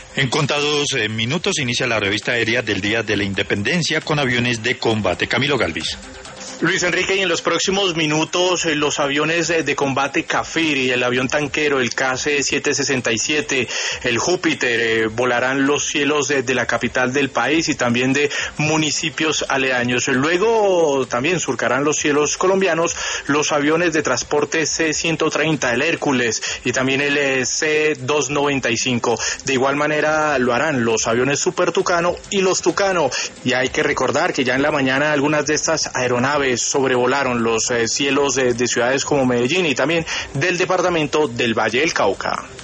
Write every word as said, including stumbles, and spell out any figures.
En contados eh, minutos inicia la revista aérea del Día de la Independencia con aviones de combate. Camilo Galvis. Luis Enrique, y en los próximos minutos eh, los aviones eh, de combate Cafiri, el avión tanquero, el K C setecientos sesenta y siete, el Júpiter, eh, volarán los cielos de, de la capital del país y también de municipios aledaños. Luego también surcarán los cielos colombianos los aviones de transporte C ciento treinta, el Hércules y también el eh, C doscientos noventa y cinco. De igual manera lo harán los aviones Super Tucano y los Tucano. Y hay que recordar que ya en la mañana algunas de estas aeronaves sobrevolaron los eh, cielos eh, de ciudades como Medellín y también del departamento del Valle del Cauca.